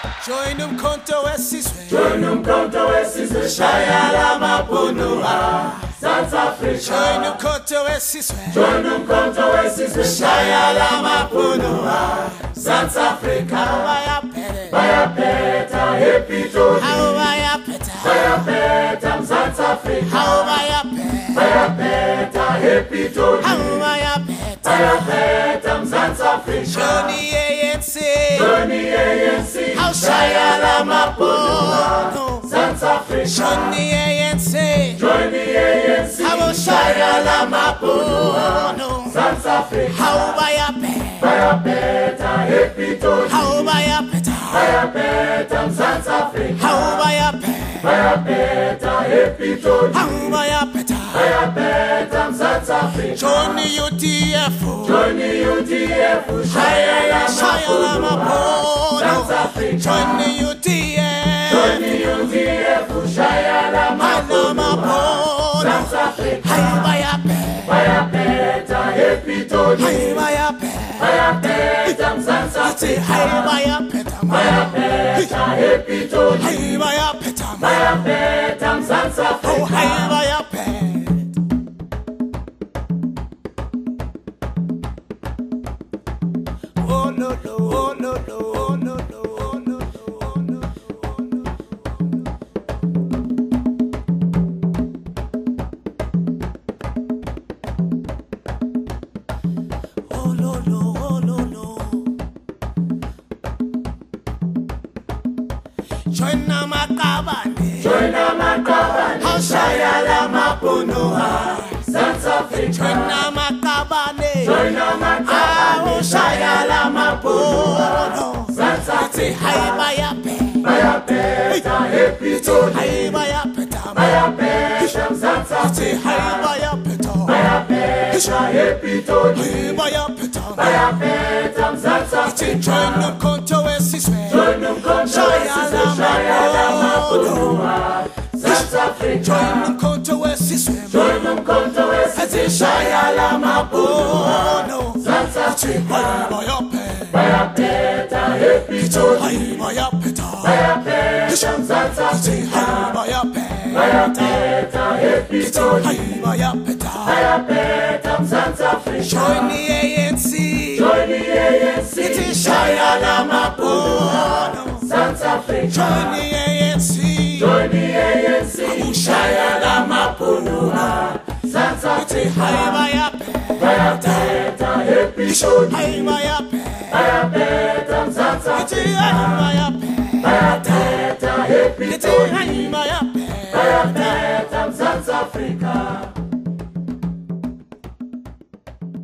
Join umkhonto wesizwe. Join umkhonto wesizwe. Shaya la mapunua. South Africa. Join umkhonto wesizwe. Join umkhonto wesizwe. Shaya la mapunua. South Africa. Bayapeta happy to. Bayapeta South Africa. Bayapeta happy to. Bayapeta South Africa. Johnny ANC. Johnny ANC. Shaya la mapunua. South Africa. Johnny ANC. Johnny ANC. Shaya la mapunua. South Africa. Bayapeta happy to. Bayapeta South Africa. Bayapeta happy to. Bayapeta South Africa. Johnny UTF. Johnny UTF. Shaya la mapunua. South Africa. Johnny UTF. Johnny UTF. Shaya la mapunua. South Africa. Bayapeta happy to. Bayapeta South Africa. Bayapeta happy to. Bayapeta South Africa. Oh no no, oh no no, oh no no, oh no no, oh no no. Oh no no, oh no no. Join Namakabane. Join Namakabane. Shaya la mapunua. South Africa. Join Namakabane. Join Namakabane. Shaya la mapunua. South Africa. Bayapeta happy to. Bayapeta South Africa. Bayapeta happy to. Bayapeta South Africa. Join umkhonto wesizwe. Join umkhonto wesizwe. Shaya la mapunua. South Africa. Join umkhonto wesizwe. Join umkhonto wesizwe. Shaya la mapunua. South Africa. Bayapeta happy to. Bayapeta South Africa. Bayapeta happy to. Bayapeta South Africa. Join the ANC. Join the ANC. Shaya la mapunua. South Africa. Join the ANC. Join the ANC. Shaya la mapunua. South Africa. Bayapeta happy to. Bayapeta South Africa. Bayapeta happy to. Bayapeta South Africa.